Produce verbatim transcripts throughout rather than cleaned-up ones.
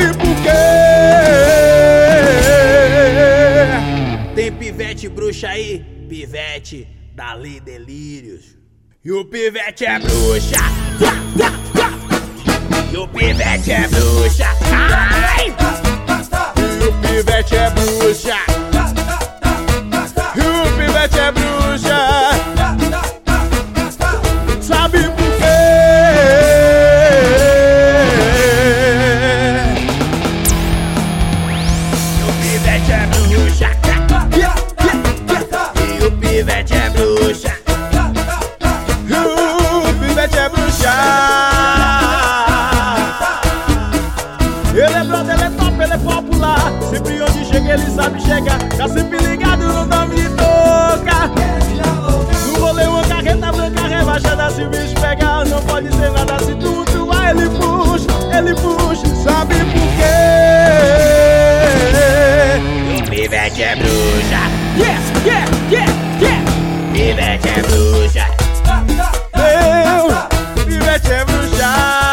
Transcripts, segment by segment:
Sabe por quê? Tem pivete bruxa aí, pivete dali delírios. E o pivete é bruxa. E o pivete é bruxa. Ai! E o pivete é bruxa. E o pivete é bruxa. Sabe por quê? E o pivete é bruxa. E o pivete é bruxa. E o pivete é bruxa. Ele é brother, ele é top, ele é popular. Sempre onde chega ele sabe chegar. Tá sempre ligado no nome de toca. No rolê uma carreta branca rebaixada. Se o bicho pegar não pode ser nada. Se tu tua ele puxa, ele puxa. Sabe por quê? O pivete é bruxa. Yeah, yeah, yeah, yeah. Pivete é bruxa. Meu pivete é bruxa.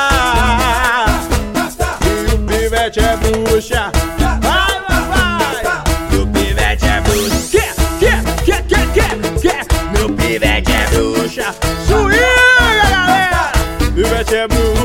E o pivete é bruxa. Vai, vai, vai. E o pivete é bruxa. Quer, quer, quer, quer, quer, quer. Meu pivete é bruxa. Swinga, galera. Pivete é bruxa.